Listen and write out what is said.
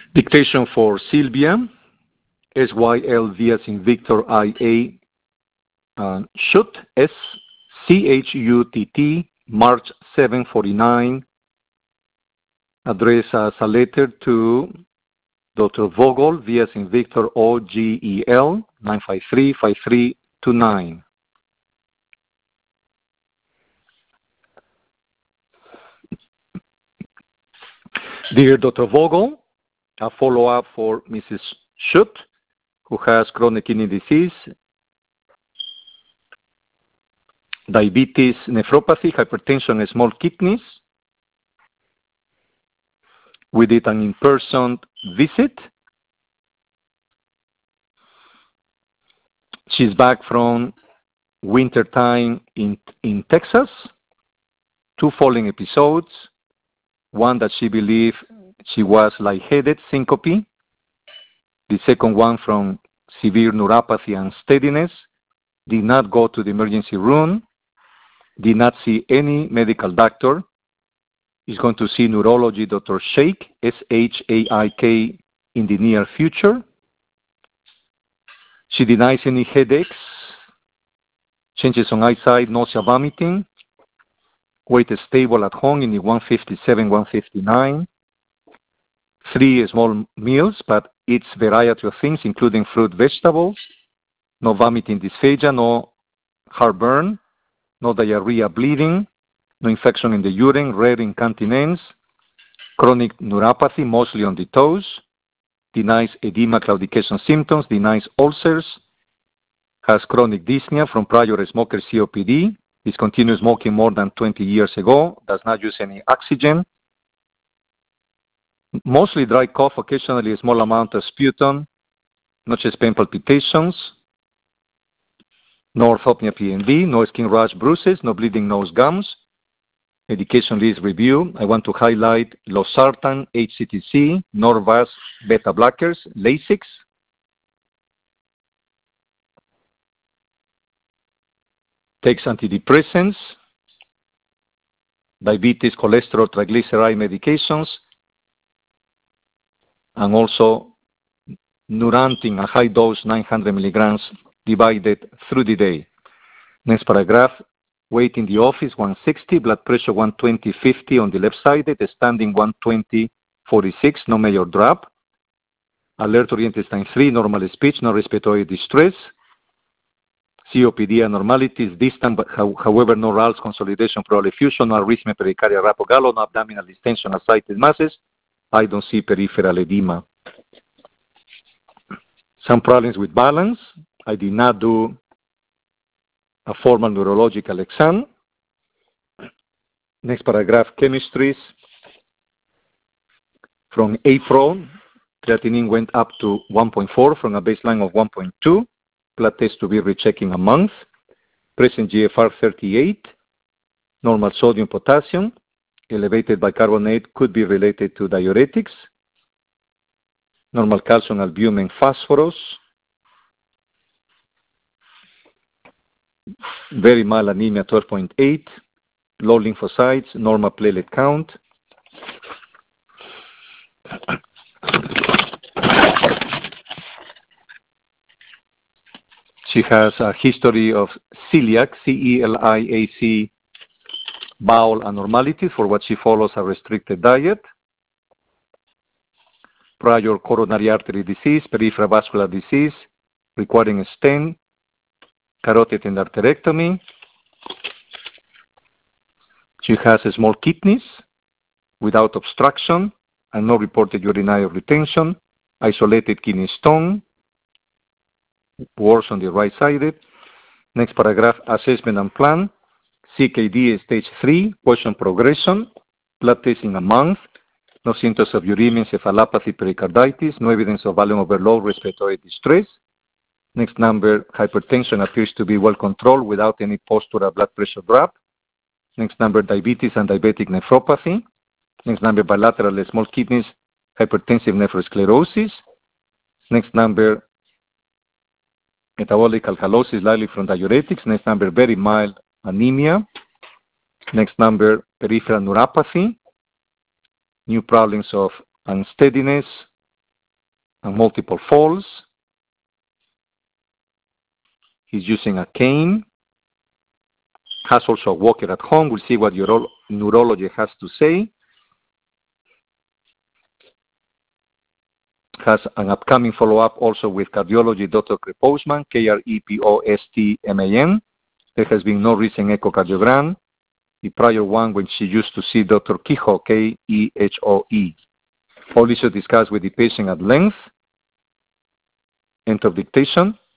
Dictation for Sylvia, SYLV as in Victor IA, Schutt, SCHUTT, March 749. Address as a letter to Dr. Vogel, V as in Victor, OGEL, 953-5329. Dear Dr. Vogel, a follow-up for Mrs. Schutt, who has chronic kidney disease, diabetes, nephropathy, hypertension, and small kidneys. We did an in-person visit. She's back from winter time in Texas. 2 falling episodes. One that she believed she was lightheaded, syncope. The second one from severe neuropathy and steadiness. Did not go to the emergency room. Did not see any medical doctor. Is going to see neurology Dr. Shaik, S-H-A-I-K, in the near future. She denies any headaches, changes on eyesight, nausea, vomiting. Weight is stable at home in the 157, 159. 3 small meals, but eats variety of things, including fruit, vegetables. No vomiting, dysphagia, no heartburn, no diarrhea, bleeding. No infection in the urine, rare incontinence, chronic neuropathy, mostly on the toes, denies edema, claudication symptoms, denies ulcers, has chronic dyspnea from prior smoker COPD, discontinued smoking more than 20 years ago, does not use any oxygen, mostly dry cough, occasionally a small amount of sputum, no chest pain, palpitations, no orthopnea PNV, no skin rash, bruises, no bleeding nose, gums. Medication list review. I want to highlight losartan, HCTC, Norvasc, beta blockers, Lasix. Takes antidepressants, diabetes, cholesterol, triglyceride medications, and also Neurontin, a high dose, 900 milligrams, divided through the day. Next paragraph. Weight in the office, 160, blood pressure 120/50 on the left side, standing 120/46, no major drop. Alert oriented time 3, normal speech, no respiratory distress. COPD abnormalities, distant, but however, no RALS, consolidation, pleural effusion, no arrhythmia, pericardial rapogalo, no abdominal distension, ascites masses. I don't see peripheral edema. Some problems with balance. I did not do a formal neurological exam. Next paragraph, chemistries. From April, creatinine went up to 1.4 from a baseline of 1.2. Blood test to be rechecking a month. Present GFR 38. Normal sodium, potassium. Elevated bicarbonate could be related to diuretics. Normal calcium, albumin, phosphorus. Very mild anemia, 12.8. Low lymphocytes, normal platelet count. She has a history of celiac, CELIAC, bowel abnormalities, for what she follows a restricted diet. Prior coronary artery disease, peripheral vascular disease, requiring a stent, carotid endarterectomy. She has small kidneys without obstruction and no reported urinary retention, isolated kidney stone, worse on the right side. Next paragraph, assessment and plan. CKD stage 3, question progression, blood test in a month, no symptoms of uremia, encephalopathy, pericarditis, no evidence of volume overload, respiratory distress. Next number, hypertension appears to be well controlled without any postural blood pressure drop. Next number, diabetes and diabetic nephropathy. Next number, bilateral small kidneys, hypertensive nephrosclerosis. Next number, metabolic alkalosis, likely from diuretics. Next number, very mild anemia. Next number, peripheral neuropathy. New problems of unsteadiness, and multiple falls. He's using a cane. Has also a walker at home. We'll see what neurology has to say. Has an upcoming follow-up also with cardiology, Dr. Krepostman, Krepostman. There has been no recent echocardiogram. The prior one when she used to see Dr. Kehoe, Kehoe. All issues discussed with the patient at length. End of dictation.